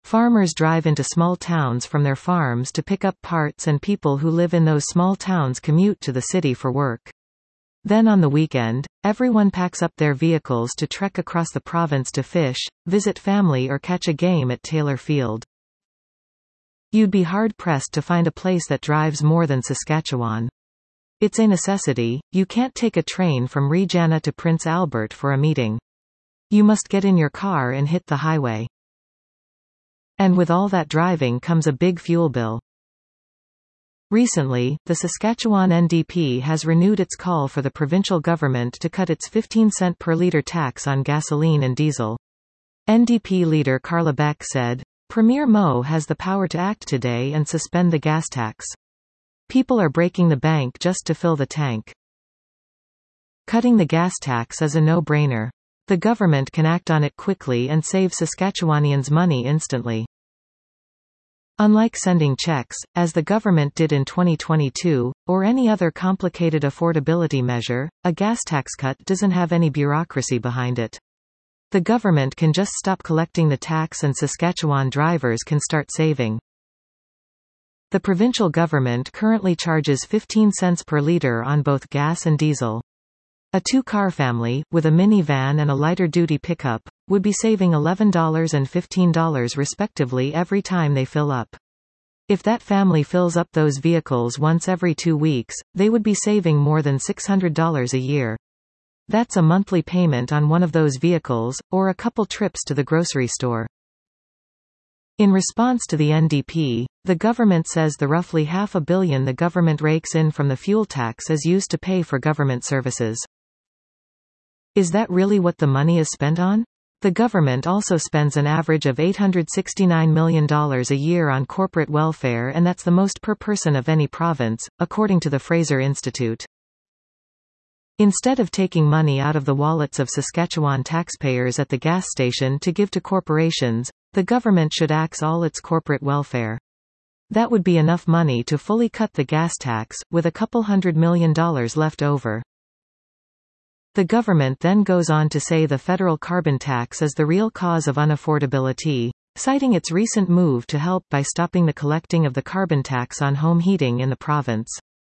Farmers drive into small towns from their farms to pick up parts, and people who live in those small towns commute to the city for work. Then on the weekend, everyone packs up their vehicles to trek across the province to fish, visit family or catch a game at Taylor Field. You'd be hard-pressed to find a place that drives more than Saskatchewan. It's a necessity. You can't take a train from Regina to Prince Albert for a meeting. You must get in your car and hit the highway. And with all that driving comes a big fuel bill. Recently, the Saskatchewan NDP has renewed its call for the provincial government to cut its 15-cent per litre tax on gasoline and diesel. NDP leader Carla Beck said, "Premier Moe has the power to act today and suspend the gas tax. People are breaking the bank just to fill the tank. Cutting the gas tax is a no-brainer. The government can act on it quickly and save Saskatchewanians money instantly." Unlike sending checks, as the government did in 2022, or any other complicated affordability measure, a gas tax cut doesn't have any bureaucracy behind it. The government can just stop collecting the tax and Saskatchewan drivers can start saving. The provincial government currently charges 15 cents per litre on both gas and diesel. A two-car family, with a minivan and a lighter-duty pickup, would be saving $11 and $15 respectively every time they fill up. If that family fills up those vehicles once every 2 weeks, they would be saving more than $600 a year. That's a monthly payment on one of those vehicles, or a couple trips to the grocery store. In response to the NDP, the government says the roughly $500 million the government rakes in from the fuel tax is used to pay for government services. Is that really what the money is spent on? The government also spends an average of $869 million a year on corporate welfare, and that's the most per person of any province, according to the Fraser Institute. Instead of taking money out of the wallets of Saskatchewan taxpayers at the gas station to give to corporations, the government should axe all its corporate welfare. That would be enough money to fully cut the gas tax, with a couple $100 million left over. The government then goes on to say the federal carbon tax is the real cause of unaffordability, citing its recent move to help by stopping the collecting of the carbon tax on home heating in the province.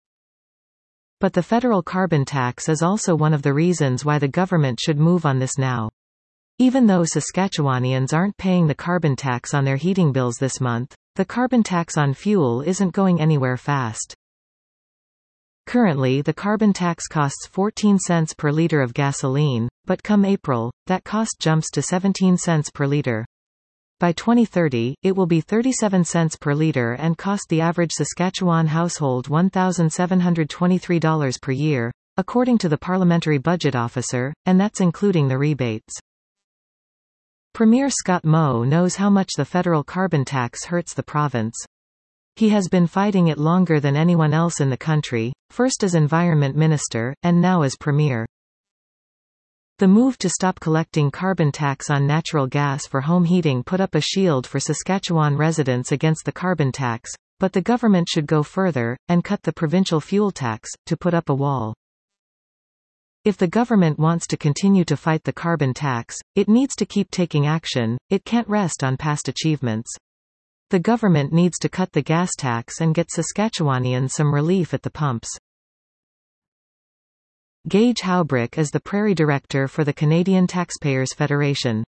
But the federal carbon tax is also one of the reasons why the government should move on this now. Even though Saskatchewanians aren't paying the carbon tax on their heating bills this month, the carbon tax on fuel isn't going anywhere fast. Currently, the carbon tax costs 14 cents per litre of gasoline, but come April, that cost jumps to 17 cents per litre. By 2030, it will be 37 cents per litre and cost the average Saskatchewan household $1,723 per year, according to the Parliamentary Budget Officer, and that's including the rebates. Premier Scott Moe knows how much the federal carbon tax hurts the province. He has been fighting it longer than anyone else in the country, first as Environment Minister, and now as Premier. The move to stop collecting carbon tax on natural gas for home heating put up a shield for Saskatchewan residents against the carbon tax, but the government should go further, and cut the provincial fuel tax, to put up a wall. If the government wants to continue to fight the carbon tax, it needs to keep taking action, it can't rest on past achievements. The government needs to cut the gas tax and get Saskatchewanians some relief at the pumps. Gage Haubrich is the Prairie Director for the Canadian Taxpayers Federation.